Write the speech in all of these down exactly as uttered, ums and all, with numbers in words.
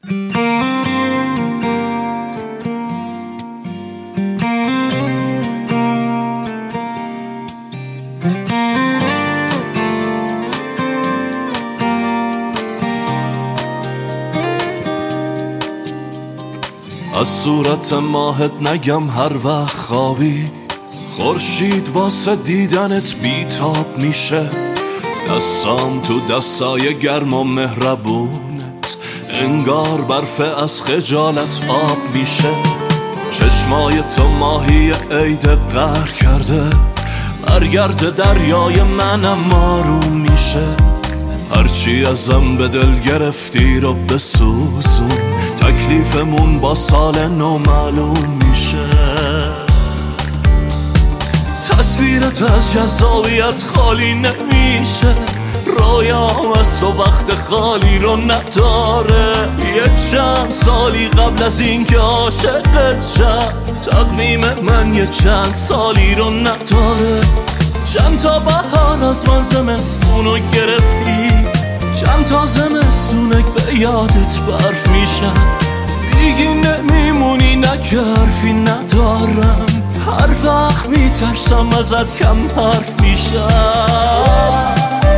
از صورت ماهت نگم هر وقت خوابی، خورشید واسه دیدنت بیتاب میشه. دستام تو دستای گرم و مهربونت، انگار برف از خجالت آب میشه. چشمای تو ماهی عید قهر کرده، برگرد دریای منم آروم میشه. هرچی ازم به دل گرفتی رو بسوزون، تکلیفمون با سال نو معلوم میشه. تصویرت از جذابیت خالی نمیشه، رویام از تو وقت خالی رو نداره. یه چند سالی قبل از این که عاشقت شم، تقویم من یه چند سالی رو نداره. چند تا بهار از من زمستونو گرفتی، چند تا زمستونک به یادت برف میشن. دیگه نمیمونی نه که حرفی ندارم، هر وقت میترسم ازت کم حرف میشم.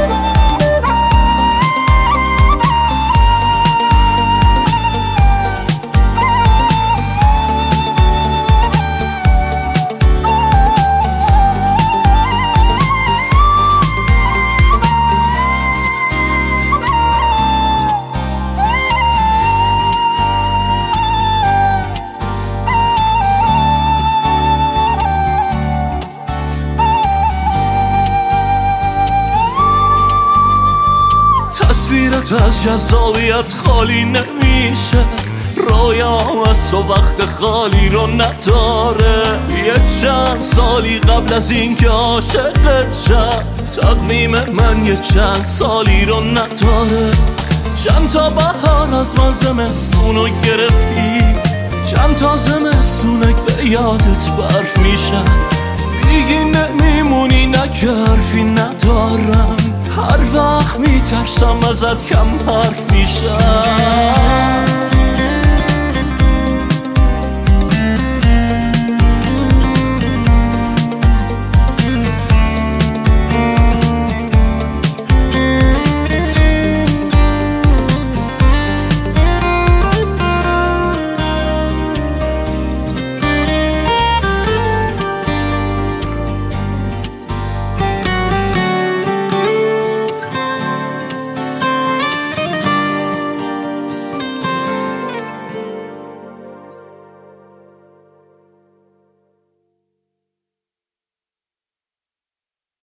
تصویرت از جذابیت خالی نمیشه، رویام از تو وقت خالی رو نداره. یه چند سالی قبل از این که عاشقت شم، تقویم من یه چند سالی رو نداره. چند تا بهار از من زمستونو گرفتی، چند تا زمستونک به یادت برف میشن. دیگه نمیمونی نه که حرفی ندارم، هر وقت میترسم ازت کم حرف میشم.